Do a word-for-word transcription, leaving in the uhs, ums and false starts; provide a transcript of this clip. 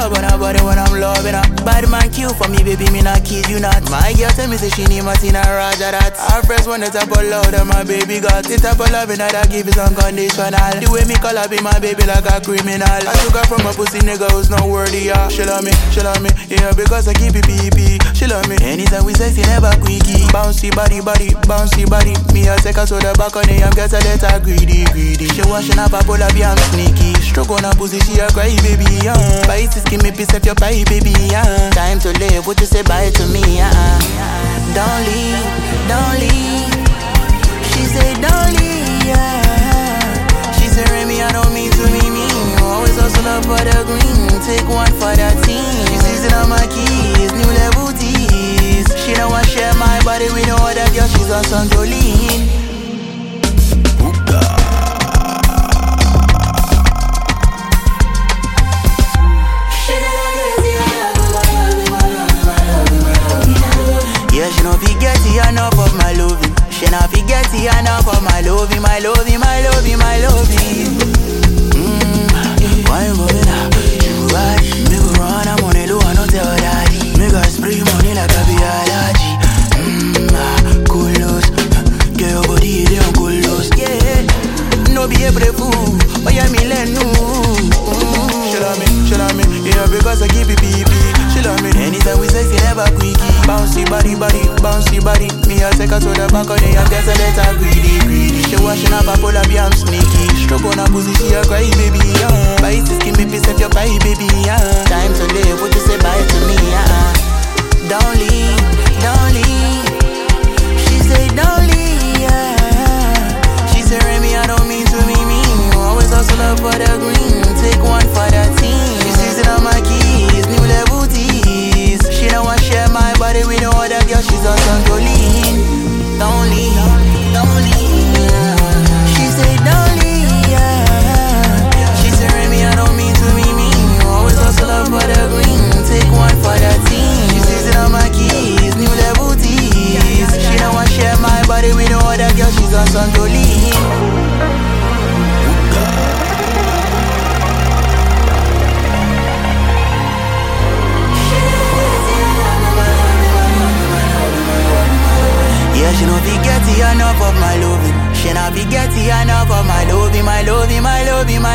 love on her body when I'm loving her. Bad man kill for me, baby, me not kid you not. My girl tell me say she need Martina Raja that. Our friends want the type of love that my baby got. The type of loving that I give is unconditional. The way me call her be my baby like a criminal. I took her from a pussy nigga who's not worthy, yeah. She love me, she love me, yeah, because I keep it P P. She love me, anytime we sexy never quickie. Bouncy body, body, bouncy body. Me I take her to the back on the I'm get a letter greedy, greedy. She washing up a pull up, yeah, I'm sneaky. Stroke on her pussy, she a cry baby, yeah. Bite to skin me, piece of your pie, baby, yeah. Time to live, what you say bye to me, yeah. Don't leave, don't leave. She say don't leave, yeah. She say Remy, I don't mean to be mean. Always hustle up for the green. Take one for that team. She sees it on my keys, new level tease. She don't want share my body with no other girl. She's on some Jolene. Yeah, she no forget enough of my loving. She no forget enough of my loving, my loving, my loving, my loving. Mmm, why you going up? You bad, me go run, I'm on the low, I don't tell daddy. Me go spray money like a be allergy. Mmm, cool loss. Get your body, they on cool loss. Yeah, no be a brave fool, but yeah, me let no. She love me, she love me, yeah, because I keep it P P. She love me, anytime we sexy, never quickie. Bouncy body, body, bouncy body. Me I take her to the back of the and get a letter greedy, greedy. She washing up a pull up, yeah, I'm sneaky. Stroke on her pussy, she a cry baby, yeah. Bite to skin me, piece of your pie, baby, yeah. Time to live, what you say bye to me, yeah. Don't leave, don't leave. She say don't leave, yeah. She say Remy, I don't mean to be mean. Always hustle up for the green. Take one for the team. She sees it on my keys, new level tease. She don't want share my body with no other girl. She's on some Jolene. Don't leave, don't leave. She say don't leave, yeah. She say Remy, I don't mean to be mean. Always hustle up for the green. Take one for the team. She sees it on my keys, new level tease. She don't want share my body with no other girl. She's on some Jolene. Yeah, she no forget enough of my loving. She no forget enough of my loving, my loving, my loving, my